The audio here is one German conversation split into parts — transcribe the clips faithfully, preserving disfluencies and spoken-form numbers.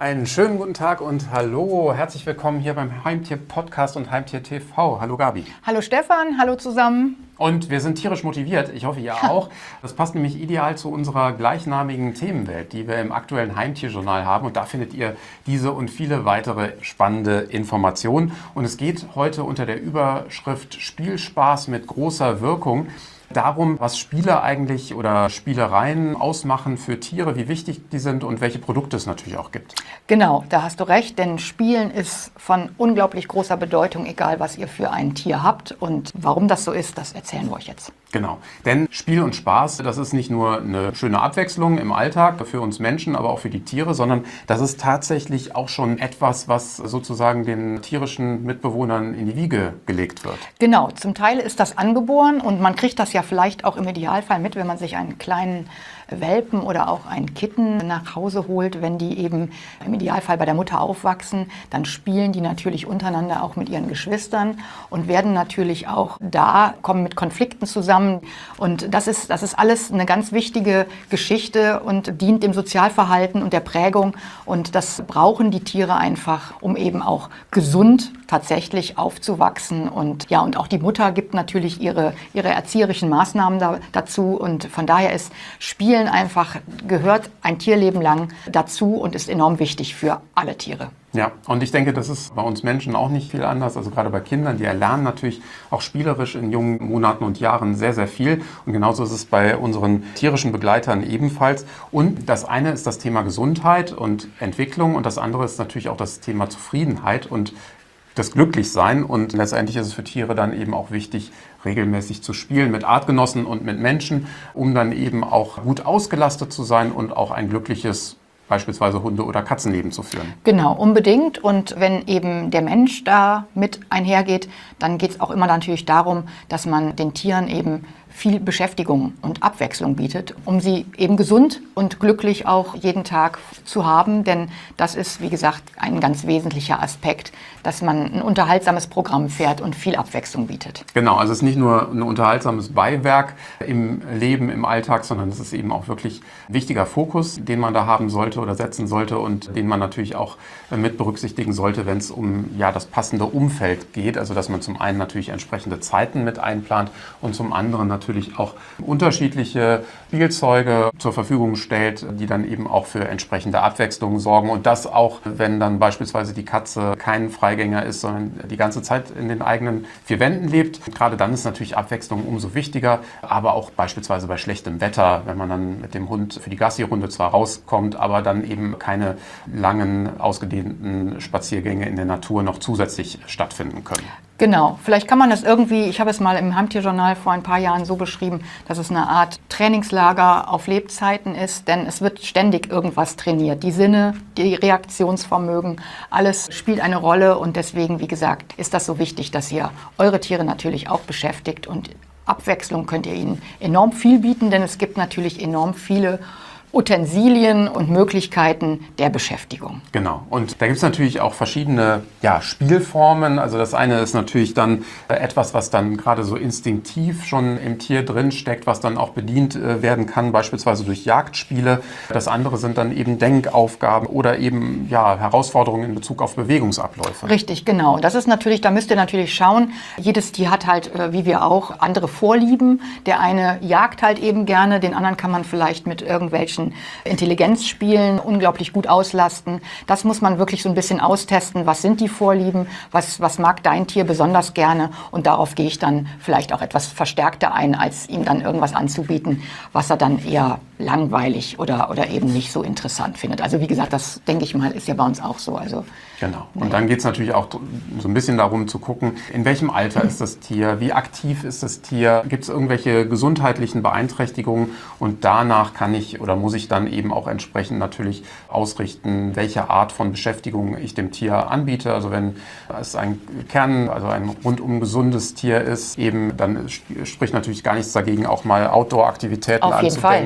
Einen schönen guten Tag und hallo, herzlich willkommen hier beim Heimtier-Podcast und Heimtier-T V. Hallo Gabi. Hallo Stefan, hallo zusammen. Und wir sind tierisch motiviert, ich hoffe ihr auch. Das passt nämlich ideal zu unserer gleichnamigen Themenwelt, die wir im aktuellen Heimtierjournal haben. Und da findet ihr diese und viele weitere spannende Informationen. Und es geht heute unter der Überschrift Spielspaß mit großer Wirkung darum, was Spiele eigentlich oder Spielereien ausmachen für Tiere, wie wichtig die sind und welche Produkte es natürlich auch gibt. Genau, da hast du recht, denn Spielen ist von unglaublich großer Bedeutung, egal was ihr für ein Tier habt. Und warum das so ist, das erzählen wir euch jetzt. Genau, denn Spiel und Spaß, das ist nicht nur eine schöne Abwechslung im Alltag für uns Menschen, aber auch für die Tiere, sondern das ist tatsächlich auch schon etwas, was sozusagen den tierischen Mitbewohnern in die Wiege gelegt wird. Genau, zum Teil ist das angeboren und man kriegt das ja vielleicht auch im Idealfall mit, wenn man sich einen kleinen Welpen oder auch ein Kitten nach Hause holt, wenn die eben im Idealfall bei der Mutter aufwachsen, dann spielen die natürlich untereinander auch mit ihren Geschwistern und werden natürlich auch da, kommen mit Konflikten zusammen. Und das ist, das ist alles eine ganz wichtige Geschichte und dient dem Sozialverhalten und der Prägung. Und das brauchen die Tiere einfach, um eben auch gesund tatsächlich aufzuwachsen. Und ja, und auch die Mutter gibt natürlich ihre, ihre erzieherischen Maßnahmen da, dazu. Und von daher ist Spielen einfach, gehört ein Tierleben lang dazu und ist enorm wichtig für alle Tiere. Ja, und ich denke, das ist bei uns Menschen auch nicht viel anders. Also gerade bei Kindern, die erlernen natürlich auch spielerisch in jungen Monaten und Jahren sehr, sehr viel. Und genauso ist es bei unseren tierischen Begleitern ebenfalls. Und das eine ist das Thema Gesundheit und Entwicklung und das andere ist natürlich auch das Thema Zufriedenheit und das Glücklichsein. Und letztendlich ist es für Tiere dann eben auch wichtig, regelmäßig zu spielen mit Artgenossen und mit Menschen, um dann eben auch gut ausgelastet zu sein und auch ein glückliches beispielsweise Hunde- oder Katzenleben zu führen. Genau, unbedingt. Und wenn eben der Mensch da mit einhergeht, dann geht es auch immer natürlich darum, dass man den Tieren eben viel Beschäftigung und Abwechslung bietet, um sie eben gesund und glücklich auch jeden Tag zu haben. Denn das ist, wie gesagt, ein ganz wesentlicher Aspekt, dass man ein unterhaltsames Programm fährt und viel Abwechslung bietet. Genau, also es ist nicht nur ein unterhaltsames Beiwerk im Leben, im Alltag, sondern es ist eben auch wirklich ein wichtiger Fokus, den man da haben sollte oder setzen sollte und den man natürlich auch mit berücksichtigen sollte, wenn es um ja, das passende Umfeld geht. Also dass man zum einen natürlich entsprechende Zeiten mit einplant und zum anderen natürlich natürlich auch unterschiedliche Spielzeuge zur Verfügung stellt, die dann eben auch für entsprechende Abwechslung sorgen. Und das auch, wenn dann beispielsweise die Katze kein Freigänger ist, sondern die ganze Zeit in den eigenen vier Wänden lebt. Gerade dann ist natürlich Abwechslung umso wichtiger, aber auch beispielsweise bei schlechtem Wetter, wenn man dann mit dem Hund für die Gassi-Runde zwar rauskommt, aber dann eben keine langen, ausgedehnten Spaziergänge in der Natur noch zusätzlich stattfinden können. Genau, vielleicht kann man das irgendwie, ich habe es mal im Heimtierjournal vor ein paar Jahren so beschrieben, dass es eine Art Trainingslager auf Lebzeiten ist, denn es wird ständig irgendwas trainiert. Die Sinne, die Reaktionsvermögen, alles spielt eine Rolle und deswegen, wie gesagt, ist das so wichtig, dass ihr eure Tiere natürlich auch beschäftigt und Abwechslung könnt ihr ihnen enorm viel bieten, denn es gibt natürlich enorm viele Utensilien und Möglichkeiten der Beschäftigung. Genau. Und da gibt es natürlich auch verschiedene ja, Spielformen. Also das eine ist natürlich dann etwas, was dann gerade so instinktiv schon im Tier drin steckt, was dann auch bedient äh, werden kann, beispielsweise durch Jagdspiele. Das andere sind dann eben Denkaufgaben oder eben ja, Herausforderungen in Bezug auf Bewegungsabläufe. Richtig, genau. Das ist natürlich, da müsst ihr natürlich schauen. Jedes Tier hat halt, äh, wie wir auch, andere Vorlieben. Der eine jagt halt eben gerne, den anderen kann man vielleicht mit irgendwelchen Intelligenzspielen unglaublich gut auslasten. Das muss man wirklich so ein bisschen austesten. Was sind die Vorlieben? Was, was mag dein Tier besonders gerne? Und darauf gehe ich dann vielleicht auch etwas verstärkter ein, als ihm dann irgendwas anzubieten, was er dann eher langweilig oder, oder eben nicht so interessant findet. Also wie gesagt, das denke ich mal, ist ja bei uns auch so. Also, genau. Und dann geht es natürlich auch so ein bisschen darum zu gucken, in welchem Alter ist das Tier, wie aktiv ist das Tier, gibt es irgendwelche gesundheitlichen Beeinträchtigungen und danach kann ich oder muss ich dann eben auch entsprechend natürlich ausrichten, welche Art von Beschäftigung ich dem Tier anbiete. Also wenn es ein Kern, also ein rundum gesundes Tier ist, eben dann spricht natürlich gar nichts dagegen, auch mal Outdoor-Aktivitäten auf jeden anzudenken. Fall. Oder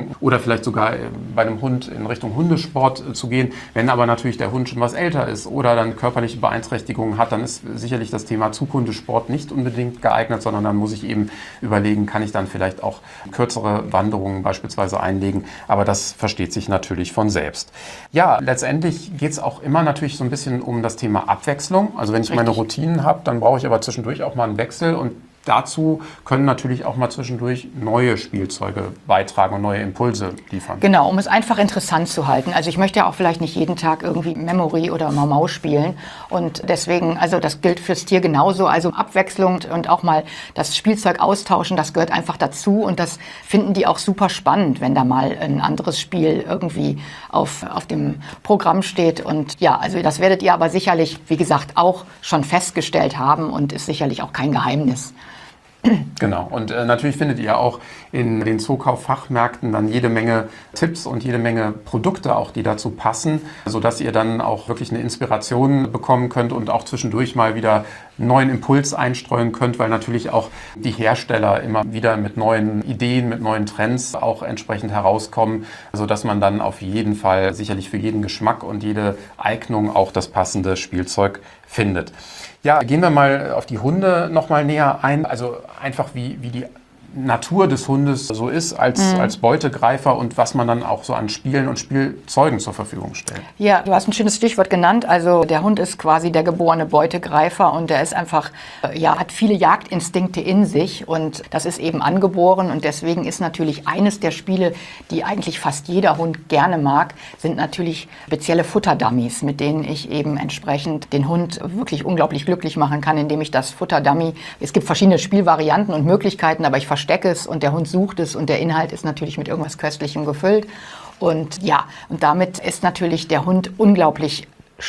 vielleicht sogar bei einem Hund in Richtung Hundesport zu gehen. Wenn aber natürlich der Hund schon was älter ist oder dann körperliche Beeinträchtigungen hat, dann ist sicherlich das Thema Zughundesport nicht unbedingt geeignet, sondern dann muss ich eben überlegen, kann ich dann vielleicht auch kürzere Wanderungen beispielsweise einlegen. Aber das versteht sich natürlich von selbst. Ja, letztendlich geht es auch immer natürlich so ein bisschen um das Thema Abwechslung. Also wenn ich meine Routinen habe, dann brauche ich aber zwischendurch auch mal einen Wechsel und dazu können natürlich auch mal zwischendurch neue Spielzeuge beitragen und neue Impulse liefern. Genau, um es einfach interessant zu halten. Also ich möchte ja auch vielleicht nicht jeden Tag irgendwie Memory oder Mau Mau spielen und deswegen, also das gilt fürs Tier genauso. Also Abwechslung und auch mal das Spielzeug austauschen, das gehört einfach dazu und das finden die auch super spannend, wenn da mal ein anderes Spiel irgendwie auf, auf dem Programm steht. Und ja, also das werdet ihr aber sicherlich, wie gesagt, auch schon festgestellt haben und ist sicherlich auch kein Geheimnis. Genau. Und äh, natürlich findet ihr auch in den Zookauf-Fachmärkten dann jede Menge Tipps und jede Menge Produkte auch, die dazu passen, sodass ihr dann auch wirklich eine Inspiration bekommen könnt und auch zwischendurch mal wieder einen neuen Impuls einstreuen könnt, weil natürlich auch die Hersteller immer wieder mit neuen Ideen, mit neuen Trends auch entsprechend herauskommen, sodass man dann auf jeden Fall sicherlich für jeden Geschmack und jede Eignung auch das passende Spielzeug findet. Ja, gehen wir mal auf die Hunde noch mal näher ein. Also einfach wie, wie die Natur des Hundes so ist als, mhm. als Beutegreifer und was man dann auch so an Spielen und Spielzeugen zur Verfügung stellt. Ja, du hast ein schönes Stichwort genannt. Also der Hund ist quasi der geborene Beutegreifer und der ist einfach, ja, hat viele Jagdinstinkte in sich und das ist eben angeboren und deswegen ist natürlich eines der Spiele, die eigentlich fast jeder Hund gerne mag, sind natürlich spezielle Futterdummies, mit denen ich eben entsprechend den Hund wirklich unglaublich glücklich machen kann, indem ich das Futterdummy, es gibt verschiedene Spielvarianten und Möglichkeiten, aber ich verstecke es und der Hund sucht es und der Inhalt ist natürlich mit irgendwas Köstlichem gefüllt. Und ja, und damit ist natürlich der Hund unglaublich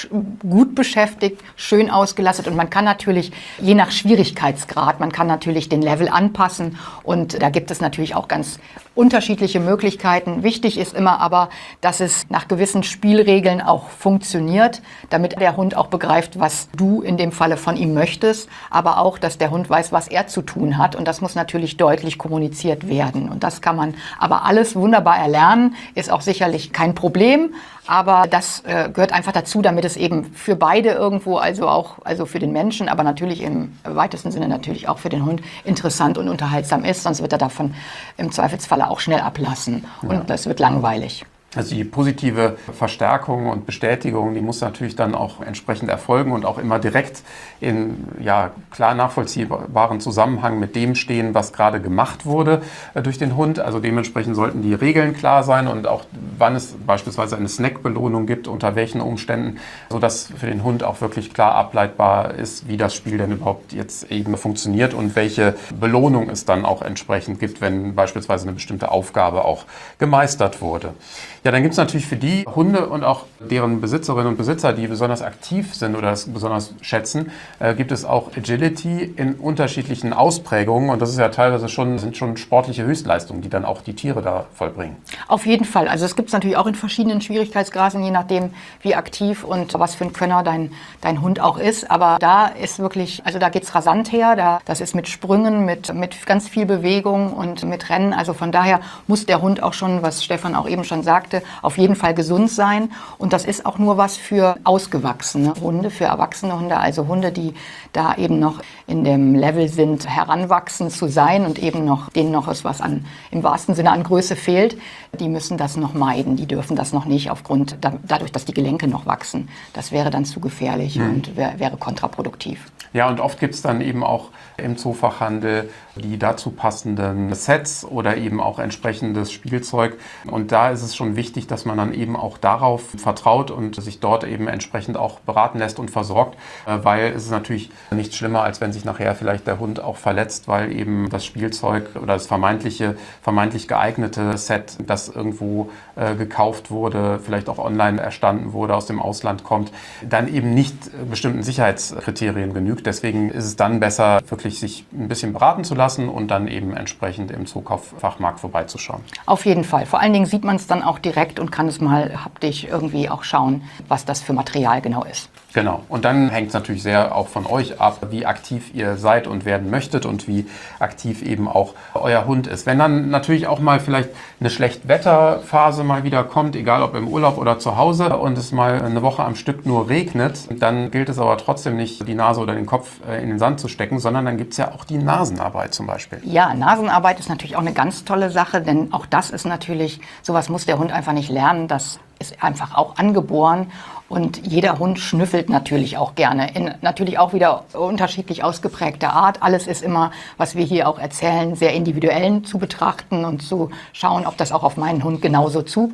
gut beschäftigt, schön ausgelastet und man kann natürlich, je nach Schwierigkeitsgrad, man kann natürlich den Level anpassen und da gibt es natürlich auch ganz unterschiedliche Möglichkeiten. Wichtig ist immer aber, dass es nach gewissen Spielregeln auch funktioniert, damit der Hund auch begreift, was du in dem Falle von ihm möchtest, aber auch, dass der Hund weiß, was er zu tun hat und das muss natürlich deutlich kommuniziert werden und das kann man aber alles wunderbar erlernen, ist auch sicherlich kein Problem, aber das äh, gehört einfach dazu, damit es eben für beide irgendwo, also auch also für den Menschen, aber natürlich im weitesten Sinne natürlich auch für den Hund interessant und unterhaltsam ist, sonst wird er davon im Zweifelsfalle auch schnell ablassen und ja. Das wird langweilig. Also die positive Verstärkung und Bestätigung, die muss natürlich dann auch entsprechend erfolgen und auch immer direkt in ja, klar nachvollziehbaren Zusammenhang mit dem stehen, was gerade gemacht wurde äh, durch den Hund. Also dementsprechend sollten die Regeln klar sein und auch wann es beispielsweise eine Snackbelohnung gibt, unter welchen Umständen, sodass für den Hund auch wirklich klar ableitbar ist, wie das Spiel denn überhaupt jetzt eben funktioniert und welche Belohnung es dann auch entsprechend gibt, wenn beispielsweise eine bestimmte Aufgabe auch gemeistert wurde. Ja, dann gibt es natürlich für die Hunde und auch deren Besitzerinnen und Besitzer, die besonders aktiv sind oder das besonders schätzen, äh, gibt es auch Agility in unterschiedlichen Ausprägungen. Und das ist ja teilweise schon, sind schon sportliche Höchstleistungen, die dann auch die Tiere da vollbringen. Auf jeden Fall. Also es gibt es natürlich auch in verschiedenen Schwierigkeitsgraden, je nachdem, wie aktiv und was für ein Könner dein, dein Hund auch ist. Aber da ist wirklich, also da geht es rasant her. Da, das ist mit Sprüngen, mit, mit ganz viel Bewegung und mit Rennen. Also von daher muss der Hund auch schon, was Stefan auch eben schon sagte, auf jeden Fall gesund sein. Und das ist auch nur was für ausgewachsene Hunde, für erwachsene Hunde, also Hunde, die da eben noch in dem Level sind, heranwachsen zu sein und eben noch, denen noch was an, im wahrsten Sinne an Größe fehlt. Die müssen das noch meiden, die dürfen das noch nicht aufgrund, da, dadurch, dass die Gelenke noch wachsen. Das wäre dann zu gefährlich mhm. und wär, wäre kontraproduktiv. Ja, und oft gibt es dann eben auch im Zoofachhandel die dazu passenden Sets oder eben auch entsprechendes Spielzeug. Und da ist es schon wichtig, dass man dann eben auch darauf vertraut und sich dort eben entsprechend auch beraten lässt und versorgt, weil es ist natürlich nichts schlimmer, als wenn sich nachher vielleicht der Hund auch verletzt, weil eben das Spielzeug oder das vermeintliche, vermeintlich geeignete Set, das irgendwo äh, gekauft wurde, vielleicht auch online erstanden wurde, aus dem Ausland kommt, dann eben nicht bestimmten Sicherheitskriterien genügt. Deswegen ist es dann besser, wirklich sich ein bisschen beraten zu lassen und dann eben entsprechend im Zookauffachmarkt vorbeizuschauen. Auf jeden Fall. Vor allen Dingen sieht man es dann auch direkt und kann es mal haptisch irgendwie auch schauen, was das für Material genau ist. Genau. Und dann hängt es natürlich sehr auch von euch ab, wie aktiv ihr seid und werden möchtet und wie aktiv eben auch euer Hund ist. Wenn dann natürlich auch mal vielleicht eine Schlechtwetterphase mal wieder kommt, egal ob im Urlaub oder zu Hause, und es mal eine Woche am Stück nur regnet, dann gilt es aber trotzdem nicht, die Nase oder den Kopf in den Sand zu stecken, sondern dann gibt es ja auch die Nasenarbeit zum Beispiel. Ja, Nasenarbeit ist natürlich auch eine ganz tolle Sache, denn auch das ist natürlich, sowas muss der Hund einfach nicht lernen, das ist einfach auch angeboren. Und jeder Hund schnüffelt natürlich auch gerne, in natürlich auch wieder unterschiedlich ausgeprägter Art. Alles ist immer, was wir hier auch erzählen, sehr individuell zu betrachten und zu schauen, ob das auch auf meinen Hund genauso zu,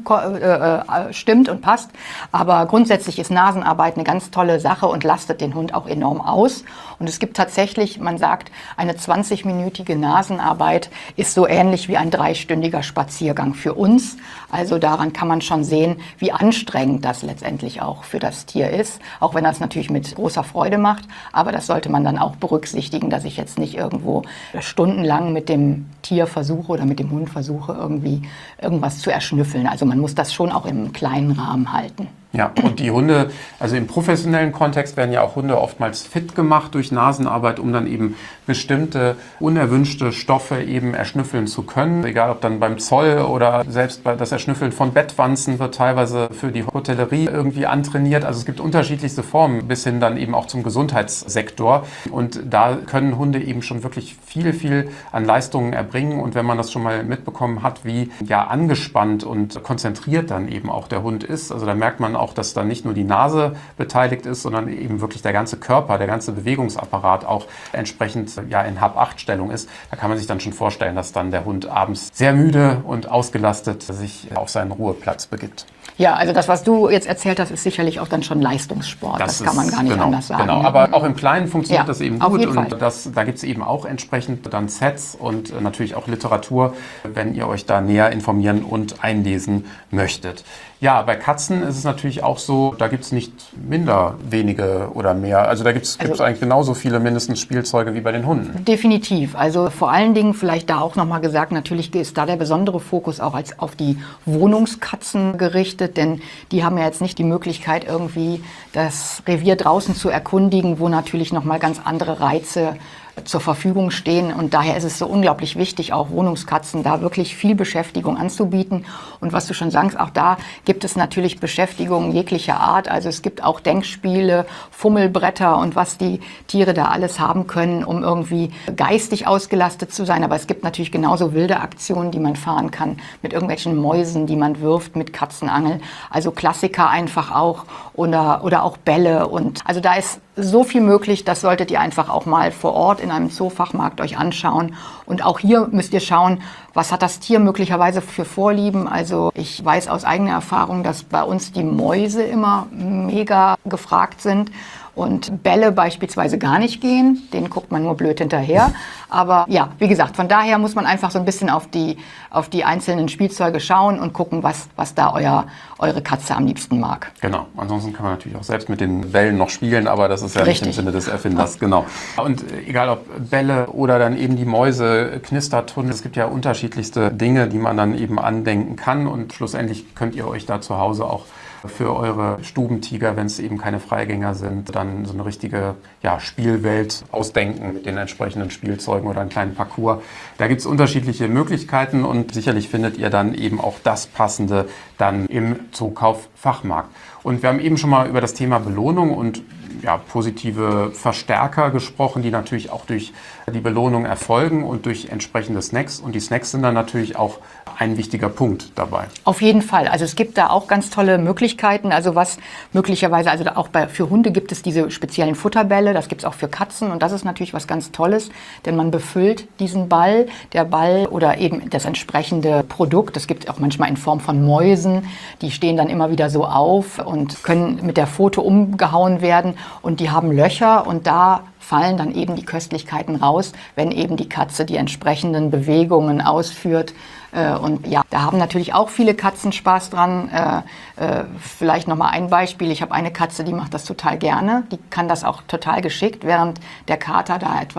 äh, stimmt und passt. Aber grundsätzlich ist Nasenarbeit eine ganz tolle Sache und lastet den Hund auch enorm aus. Und es gibt tatsächlich, man sagt, eine zwanzigminütige Nasenarbeit ist so ähnlich wie ein dreistündiger Spaziergang für uns. Also daran kann man schon sehen, wie anstrengend das letztendlich auch für das Tier ist, auch wenn das natürlich mit großer Freude macht. Aber das sollte man dann auch berücksichtigen, dass ich jetzt nicht irgendwo stundenlang mit dem Tier versuche oder mit dem Hund versuche, irgendwie irgendwas zu erschnüffeln. Also man muss das schon auch im kleinen Rahmen halten. Ja, und die Hunde, also im professionellen Kontext werden ja auch Hunde oftmals fit gemacht durch Nasenarbeit, um dann eben bestimmte unerwünschte Stoffe eben erschnüffeln zu können. Egal ob dann beim Zoll oder selbst bei das Erschnüffeln von Bettwanzen wird teilweise für die Hotellerie irgendwie antrainiert. Also es gibt unterschiedlichste Formen bis hin dann eben auch zum Gesundheitssektor. Und da können Hunde eben schon wirklich viel, viel an Leistungen erbringen. Und wenn man das schon mal mitbekommen hat, wie ja angespannt und konzentriert dann eben auch der Hund ist, also da merkt man auch, dass da nicht nur die Nase beteiligt ist, sondern eben wirklich der ganze Körper, der ganze Bewegungsapparat auch entsprechend ja in Hab-Acht-Stellung ist. Da kann man sich dann schon vorstellen, dass dann der Hund abends sehr müde und ausgelastet sich auf seinen Ruheplatz begibt. Ja, also das, was du jetzt erzählt hast, ist sicherlich auch dann schon Leistungssport. Das, das kann man gar nicht genau, anders sagen. Genau, aber auch im Kleinen funktioniert ja, das eben gut. Und das, da gibt es eben auch entsprechend dann Sets und natürlich auch Literatur, wenn ihr euch da näher informieren und einlesen möchtet. Ja, bei Katzen ist es natürlich auch so, da gibt es nicht minder wenige oder mehr. Also da gibt es also, eigentlich genauso viele mindestens Spielzeuge wie bei den Hunden. Definitiv. Also vor allen Dingen vielleicht da auch nochmal gesagt, natürlich ist da der besondere Fokus auch als auf die Wohnungskatzen gerichtet, denn die haben ja jetzt nicht die Möglichkeit irgendwie das Revier draußen zu erkundigen, wo natürlich nochmal ganz andere Reize zur Verfügung stehen. Und daher ist es so unglaublich wichtig, auch Wohnungskatzen da wirklich viel Beschäftigung anzubieten. Und was du schon sagst, auch da gibt es natürlich Beschäftigung jeglicher Art. Also es gibt auch Denkspiele, Fummelbretter und was die Tiere da alles haben können, um irgendwie geistig ausgelastet zu sein. Aber es gibt natürlich genauso wilde Aktionen, die man fahren kann mit irgendwelchen Mäusen, die man wirft, mit Katzenangel. Also Klassiker einfach auch oder, oder auch Bälle. Und also da ist so viel möglich, das solltet ihr einfach auch mal vor Ort in einem Zoofachmarkt euch anschauen. Und auch hier müsst ihr schauen, was hat das Tier möglicherweise für Vorlieben. Also ich weiß aus eigener Erfahrung, dass bei uns die Mäuse immer mega gefragt sind und Bälle beispielsweise gar nicht gehen. Denen guckt man nur blöd hinterher. Aber ja, wie gesagt, von daher muss man einfach so ein bisschen auf die, auf die einzelnen Spielzeuge schauen und gucken, was, was da euer, eure Katze am liebsten mag. Genau. Ansonsten kann man natürlich auch selbst mit den Bällen noch spielen, aber das ist ja Richtig. Nicht im Sinne des Erfinders. Genau. Und egal ob Bälle oder dann eben die Mäuse, Knistertunnel, es gibt ja unterschiedlichste Dinge, die man dann eben andenken kann. Und schlussendlich könnt ihr euch da zu Hause auch für eure Stubentiger, wenn es eben keine Freigänger sind, dann so eine richtige ja, Spielwelt ausdenken mit den entsprechenden Spielzeugen oder einen kleinen Parcours. Da gibt es unterschiedliche Möglichkeiten und sicherlich findet ihr dann eben auch das Passende dann im Zookauffachmarkt. Und wir haben eben schon mal über das Thema Belohnung und ja, positive Verstärker gesprochen, die natürlich auch durch die Belohnung erfolgen und durch entsprechende Snacks. Und die Snacks sind dann natürlich auch ein wichtiger Punkt dabei. Auf jeden Fall. Also es gibt da auch ganz tolle Möglichkeiten. Also was möglicherweise, also auch bei, für Hunde gibt es diese speziellen Futterbälle. Das gibt es auch für Katzen. Und das ist natürlich was ganz Tolles, denn man befüllt diesen Ball, der Ball oder eben das entsprechende Produkt. Das gibt es auch manchmal in Form von Mäusen. Die stehen dann immer wieder so auf und können mit der Pfote umgehauen werden. Und die haben Löcher und da fallen dann eben die Köstlichkeiten raus, wenn eben die Katze die entsprechenden Bewegungen ausführt. Und ja, da haben natürlich auch viele Katzen Spaß dran. Äh, äh, vielleicht noch mal ein Beispiel. Ich habe eine Katze, die macht das total gerne. Die kann das auch total geschickt, während der Kater da etwas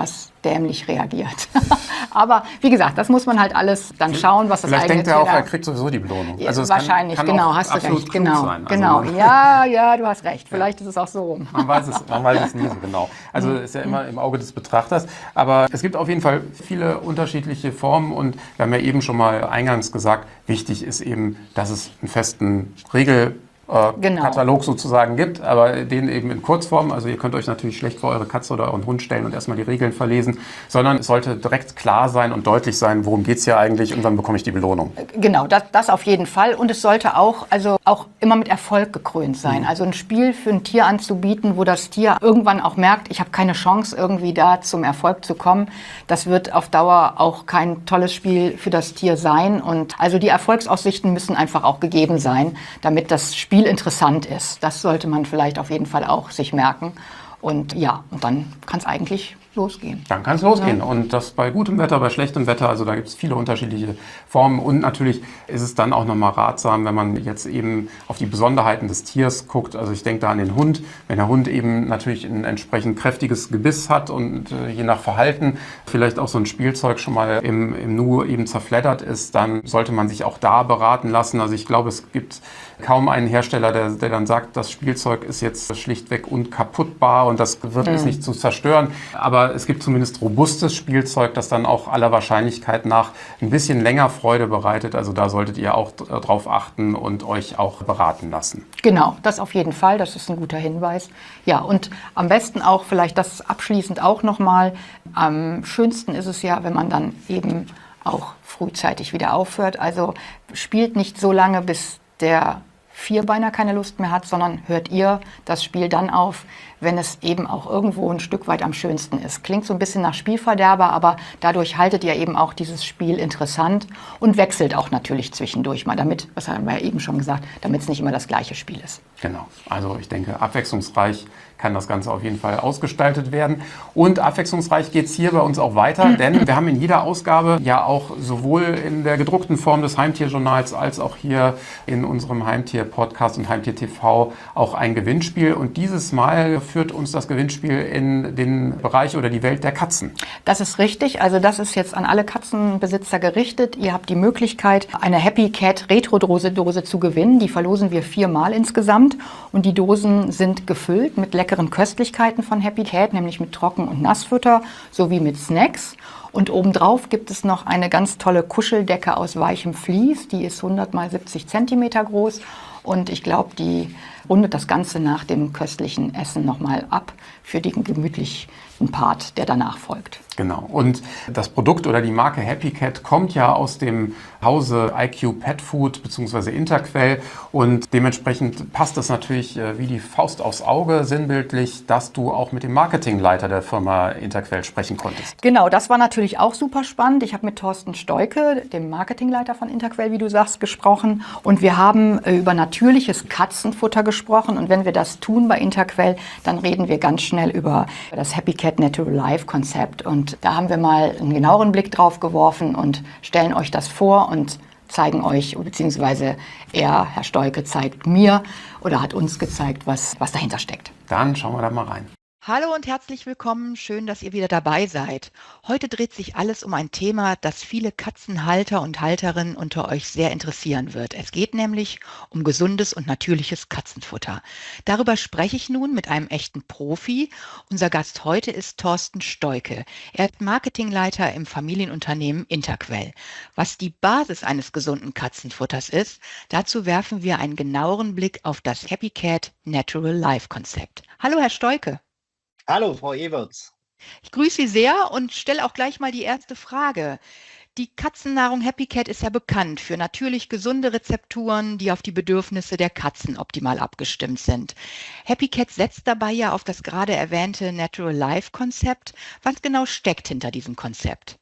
dämlich reagiert. Aber wie gesagt, das muss man halt alles dann schauen, was das Vielleicht eigene denkt er auch, Tier da- er kriegt sowieso die Belohnung. Ja, Also es wahrscheinlich, kann, kann genau, auch hast du absolut recht. klug Genau, sein. Also genau. man- Ja, ja, du hast recht. Vielleicht ist es auch so rum. Man weiß es, man weiß es nie so genau. Also ist ja immer im Auge des Betrachters. Aber es gibt auf jeden Fall viele unterschiedliche Formen und wir haben ja eben schon mal eingangs gesagt, wichtig ist eben, dass es einen festen Regel äh, Genau. Katalog sozusagen gibt, aber den eben in Kurzform. Also ihr könnt euch natürlich schlecht vor eure Katze oder euren Hund stellen und erstmal die Regeln verlesen, sondern es sollte direkt klar sein und deutlich sein, worum geht es hier eigentlich und dann bekomme ich die Belohnung. Genau, das, das auf jeden Fall. Und es sollte auch, also auch immer mit Erfolg gekrönt sein. Mhm. Also ein Spiel für ein Tier anzubieten, wo das Tier irgendwann auch merkt, ich habe keine Chance, irgendwie da zum Erfolg zu kommen. Das wird auf Dauer auch kein tolles Spiel für das Tier sein. Und also die Erfolgsaussichten müssen einfach auch gegeben sein, damit das Spiel interessant ist. Das sollte man vielleicht auf jeden Fall auch sich merken. Und ja, und dann kann es eigentlich losgehen. Dann kann es losgehen. Ja. Und das bei gutem Wetter, bei schlechtem Wetter, also da gibt es viele unterschiedliche Formen. Und natürlich ist es dann auch nochmal ratsam, wenn man jetzt eben auf die Besonderheiten des Tiers guckt. Also ich denke da an den Hund. Wenn der Hund eben natürlich ein entsprechend kräftiges Gebiss hat und äh, je nach Verhalten vielleicht auch so ein Spielzeug schon mal im, im Nu eben zerfleddert ist, dann sollte man sich auch da beraten lassen. Also ich glaube, es gibt kaum einen Hersteller, der, der dann sagt, das Spielzeug ist jetzt schlichtweg unkaputtbar und das wird es mhm. nicht zu zerstören. Aber es gibt zumindest robustes Spielzeug, das dann auch aller Wahrscheinlichkeit nach ein bisschen länger Freude bereitet. Also da solltet ihr auch drauf achten und euch auch beraten lassen. Genau, das auf jeden Fall. Das ist ein guter Hinweis. Ja, und am besten auch, vielleicht das abschließend auch nochmal, am schönsten ist es ja, wenn man dann eben auch frühzeitig wieder aufhört. Also spielt nicht so lange, bis der Vierbeiner keine Lust mehr hat, sondern hört ihr das Spiel dann auf, wenn es eben auch irgendwo ein Stück weit am schönsten ist. Klingt so ein bisschen nach Spielverderber, aber dadurch haltet ihr eben auch dieses Spiel interessant und wechselt auch natürlich zwischendurch mal damit, was haben wir ja eben schon gesagt, damit es nicht immer das gleiche Spiel ist. Genau, also ich denke, abwechslungsreich kann das Ganze auf jeden Fall ausgestaltet werden. Und abwechslungsreich geht es hier bei uns auch weiter, denn wir haben in jeder Ausgabe ja auch sowohl in der gedruckten Form des Heimtierjournals als auch hier in unserem Heimtier-Podcast und Heimtier-T V auch ein Gewinnspiel. Und dieses Mal führt uns das Gewinnspiel in den Bereich oder die Welt der Katzen. Das ist richtig. Also das ist jetzt an alle Katzenbesitzer gerichtet. Ihr habt die Möglichkeit, eine Happy Cat Retro-Dose zu gewinnen. Die verlosen wir viermal insgesamt. Und die Dosen sind gefüllt mit leckeren Köstlichkeiten von Happy Cat, nämlich mit Trocken- und Nassfutter sowie mit Snacks. Und obendrauf gibt es noch eine ganz tolle Kuscheldecke aus weichem Vlies. Die ist hundert mal siebzig Zentimeter groß. Und ich glaube, die rundet das Ganze nach dem köstlichen Essen nochmal ab für den gemütlichen Part, der danach folgt. Genau. Und das Produkt oder die Marke Happy Cat kommt ja aus dem Hause I Q Pet Food bzw. Interquell und dementsprechend passt es natürlich äh, wie die Faust aufs Auge sinnbildlich, dass du auch mit dem Marketingleiter der Firma Interquell sprechen konntest. Genau, das war natürlich auch super spannend. Ich habe mit Thorsten Steuke, dem Marketingleiter von Interquell, wie du sagst, gesprochen und wir haben äh, über natürliches Katzenfutter gesprochen und wenn wir das tun bei Interquell, dann reden wir ganz schnell über das Happy Cat Natural Life Konzept und da haben wir mal einen genaueren Blick drauf geworfen und stellen euch das vor und zeigen euch, beziehungsweise er, Herr Steuke, zeigt mir oder hat uns gezeigt, was, was dahinter steckt. Dann schauen wir da mal rein. Hallo und herzlich willkommen. Schön, dass ihr wieder dabei seid. Heute dreht sich alles um ein Thema, das viele Katzenhalter und Halterinnen unter euch sehr interessieren wird. Es geht nämlich um gesundes und natürliches Katzenfutter. Darüber spreche ich nun mit einem echten Profi. Unser Gast heute ist Thorsten Steuke. Er ist Marketingleiter im Familienunternehmen Interquell. Was die Basis eines gesunden Katzenfutters ist, dazu werfen wir einen genaueren Blick auf das Happy Cat Natural Life Konzept. Hallo, Herr Steuke. Hallo, Frau Everts. Ich grüße Sie sehr und stelle auch gleich mal die erste Frage. Die Katzennahrung Happy Cat ist ja bekannt für natürlich gesunde Rezepturen, die auf die Bedürfnisse der Katzen optimal abgestimmt sind. Happy Cat setzt dabei ja auf das gerade erwähnte Natural Life Konzept. Was genau steckt hinter diesem Konzept?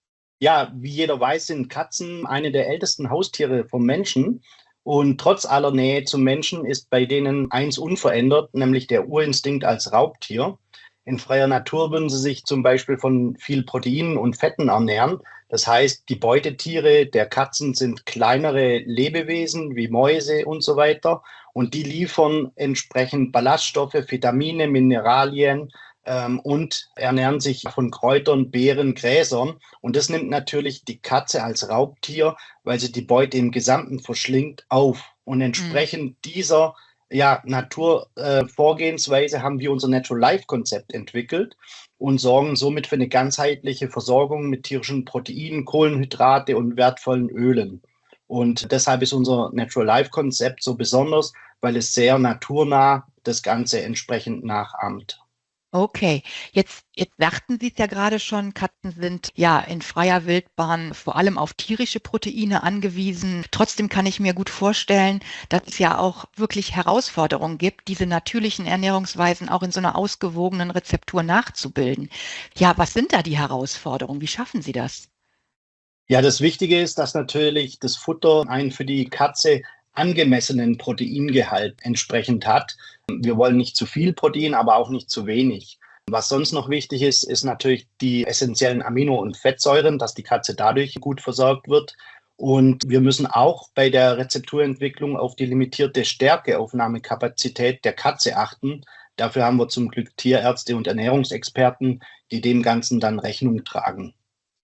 Ja, wie jeder weiß, sind Katzen eine der ältesten Haustiere vom Menschen. Und trotz aller Nähe zum Menschen ist bei denen eins unverändert, nämlich der Urinstinkt als Raubtier. In freier Natur würden sie sich zum Beispiel von viel Proteinen und Fetten ernähren. Das heißt, die Beutetiere der Katzen sind kleinere Lebewesen wie Mäuse und so weiter. Und die liefern entsprechend Ballaststoffe, Vitamine, Mineralien, ähm, und ernähren sich von Kräutern, Beeren, Gräsern. Und das nimmt natürlich die Katze als Raubtier, weil sie die Beute im Gesamten verschlingt, auf. Und Mhm. entsprechend dieser ja, Naturvorgehensweise äh, haben wir unser Natural Life Konzept entwickelt und sorgen somit für eine ganzheitliche Versorgung mit tierischen Proteinen, Kohlenhydrate und wertvollen Ölen. Und deshalb ist unser Natural Life Konzept so besonders, weil es sehr naturnah das Ganze entsprechend nachahmt. Okay, jetzt, jetzt sagten Sie es ja gerade schon, Katzen sind ja in freier Wildbahn vor allem auf tierische Proteine angewiesen. Trotzdem kann ich mir gut vorstellen, dass es ja auch wirklich Herausforderungen gibt, diese natürlichen Ernährungsweisen auch in so einer ausgewogenen Rezeptur nachzubilden. Ja, was sind da die Herausforderungen? Wie schaffen Sie das? Ja, das Wichtige ist, dass natürlich das Futter einen für die Katze angemessenen Proteingehalt entsprechend hat. Wir wollen nicht zu viel Protein, aber auch nicht zu wenig. Was sonst noch wichtig ist, ist natürlich die essentiellen Amino- und Fettsäuren, dass die Katze dadurch gut versorgt wird. Und wir müssen auch bei der Rezepturentwicklung auf die limitierte Stärkeaufnahmekapazität der Katze achten. Dafür haben wir zum Glück Tierärzte und Ernährungsexperten, die dem Ganzen dann Rechnung tragen.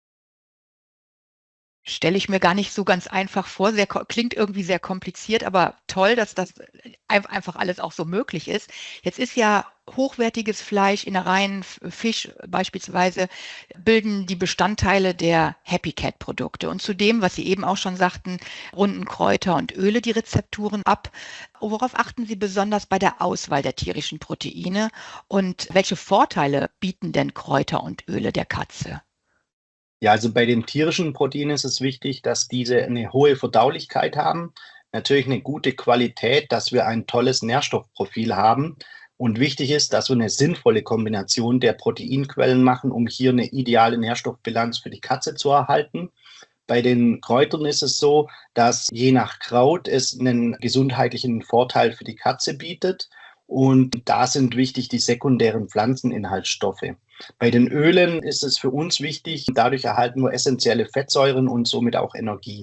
Stelle ich mir gar nicht so ganz einfach vor. Sehr, ko- klingt irgendwie sehr kompliziert, aber toll, dass das ein- einfach alles auch so möglich ist. Jetzt ist ja hochwertiges Fleisch, Innereien, F- Fisch beispielsweise, bilden die Bestandteile der Happy Cat Produkte. Und zudem, was Sie eben auch schon sagten, runden Kräuter und Öle die Rezepturen ab. Worauf achten Sie besonders bei der Auswahl der tierischen Proteine und welche Vorteile bieten denn Kräuter und Öle der Katze? Ja, also bei den tierischen Proteinen ist es wichtig, dass diese eine hohe Verdaulichkeit haben, natürlich eine gute Qualität, dass wir ein tolles Nährstoffprofil haben. Und wichtig ist, dass wir eine sinnvolle Kombination der Proteinquellen machen, um hier eine ideale Nährstoffbilanz für die Katze zu erhalten. Bei den Kräutern ist es so, dass je nach Kraut es einen gesundheitlichen Vorteil für die Katze bietet. Und da sind wichtig die sekundären Pflanzeninhaltsstoffe. Bei den Ölen ist es für uns wichtig, dadurch erhalten wir essentielle Fettsäuren und somit auch Energie.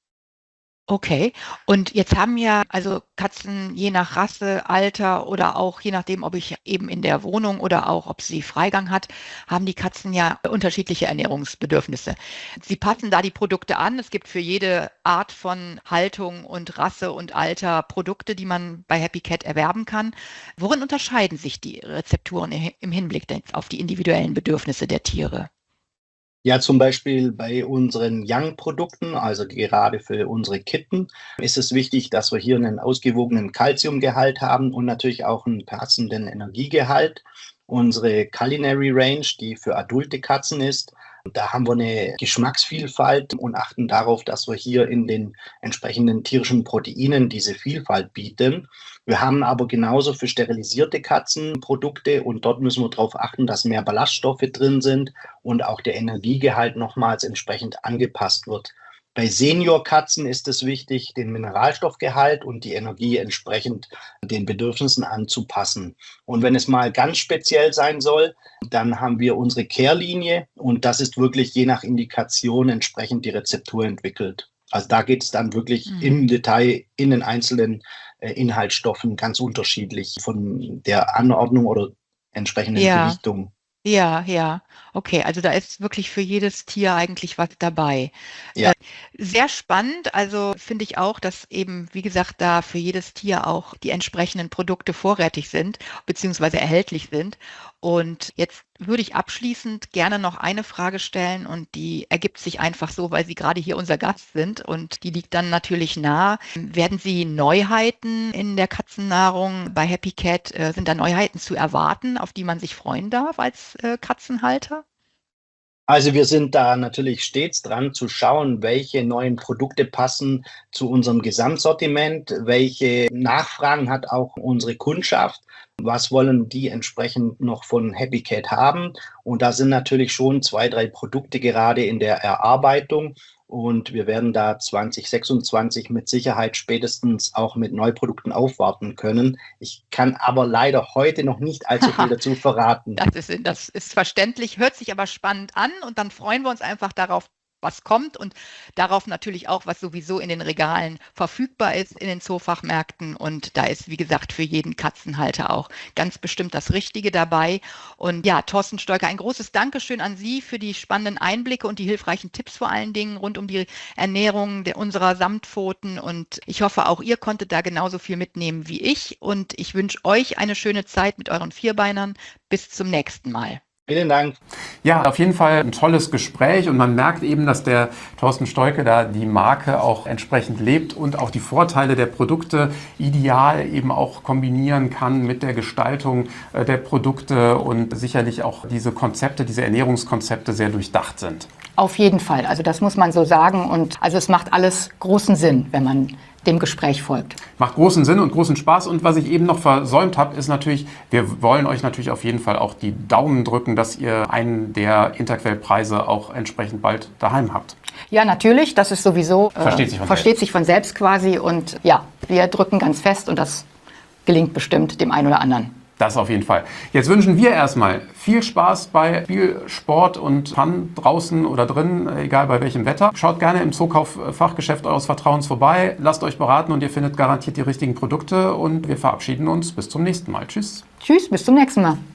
Okay. Und jetzt haben ja also Katzen je nach Rasse, Alter oder auch je nachdem, ob ich eben in der Wohnung oder auch ob sie Freigang hat, haben die Katzen ja unterschiedliche Ernährungsbedürfnisse. Sie passen da die Produkte an. Es gibt für jede Art von Haltung und Rasse und Alter Produkte, die man bei Happy Cat erwerben kann. Worin unterscheiden sich die Rezepturen im im Hinblick jetzt auf die individuellen Bedürfnisse der Tiere? Ja, zum Beispiel bei unseren Young-Produkten, also gerade für unsere Kitten, ist es wichtig, dass wir hier einen ausgewogenen Kalziumgehalt haben und natürlich auch einen passenden Energiegehalt. Unsere Culinary Range, die für adulte Katzen ist, da haben wir eine Geschmacksvielfalt und achten darauf, dass wir hier in den entsprechenden tierischen Proteinen diese Vielfalt bieten. Wir haben aber genauso für sterilisierte Katzen Produkte und dort müssen wir darauf achten, dass mehr Ballaststoffe drin sind und auch der Energiegehalt nochmals entsprechend angepasst wird. Bei Seniorkatzen ist es wichtig, den Mineralstoffgehalt und die Energie entsprechend den Bedürfnissen anzupassen. Und wenn es mal ganz speziell sein soll, dann haben wir unsere Care-Linie und das ist wirklich je nach Indikation entsprechend die Rezeptur entwickelt. Also da geht es dann wirklich Mhm. im Detail in den einzelnen äh, Inhaltsstoffen ganz unterschiedlich von der Anordnung oder entsprechenden Ja. Gewichtung. Ja, ja. Okay, also da ist wirklich für jedes Tier eigentlich was dabei. Ja. Sehr spannend. Also finde ich auch, dass eben, wie gesagt, da für jedes Tier auch die entsprechenden Produkte vorrätig sind, beziehungsweise erhältlich sind. Und jetzt würde ich abschließend gerne noch eine Frage stellen und die ergibt sich einfach so, weil Sie gerade hier unser Gast sind und die liegt dann natürlich nah. Werden Sie Neuheiten in der Katzennahrung bei Happy Cat, äh, sind da Neuheiten zu erwarten, auf die man sich freuen darf als äh, Katzenhalter? Also wir sind da natürlich stets dran zu schauen, welche neuen Produkte passen zu unserem Gesamtsortiment, welche Nachfragen hat auch unsere Kundschaft, was wollen die entsprechend noch von Happy Cat haben. Und da sind natürlich schon zwei, drei Produkte gerade in der Erarbeitung. Und wir werden da zwanzig sechsundzwanzig mit Sicherheit spätestens auch mit Neuprodukten aufwarten können. Ich kann aber leider heute noch nicht allzu viel dazu verraten. Das ist, das ist verständlich, hört sich aber spannend an und dann freuen wir uns einfach darauf, was kommt und darauf natürlich auch, was sowieso in den Regalen verfügbar ist in den Zoofachmärkten. Und da ist, wie gesagt, für jeden Katzenhalter auch ganz bestimmt das Richtige dabei. Und ja, Thorsten Stoiker, ein großes Dankeschön an Sie für die spannenden Einblicke und die hilfreichen Tipps vor allen Dingen rund um die Ernährung der, unserer Samtpfoten. Und ich hoffe, auch ihr konntet da genauso viel mitnehmen wie ich. Und ich wünsche euch eine schöne Zeit mit euren Vierbeinern. Bis zum nächsten Mal. Vielen Dank. Ja, auf jeden Fall ein tolles Gespräch und man merkt eben, dass der Thorsten Stoicke da die Marke auch entsprechend lebt und auch die Vorteile der Produkte ideal eben auch kombinieren kann mit der Gestaltung der Produkte und sicherlich auch diese Konzepte, diese Ernährungskonzepte sehr durchdacht sind. Auf jeden Fall, also das muss man so sagen und also es macht alles großen Sinn, wenn man dem Gespräch folgt. Macht großen Sinn und großen Spaß. Und was ich eben noch versäumt habe, ist natürlich, wir wollen euch natürlich auf jeden Fall auch die Daumen drücken, dass ihr einen der Interquell-Preise auch entsprechend bald daheim habt. Ja, natürlich, das ist sowieso, äh, versteht, sich von, versteht sich von selbst quasi. Und ja, wir drücken ganz fest und das gelingt bestimmt dem einen oder anderen. Das auf jeden Fall. Jetzt wünschen wir erstmal viel Spaß bei Spielsport und Fun draußen oder drin, egal bei welchem Wetter. Schaut gerne im Zookauf-Fachgeschäft eures Vertrauens vorbei, lasst euch beraten und ihr findet garantiert die richtigen Produkte und wir verabschieden uns bis zum nächsten Mal. Tschüss. Tschüss, bis zum nächsten Mal.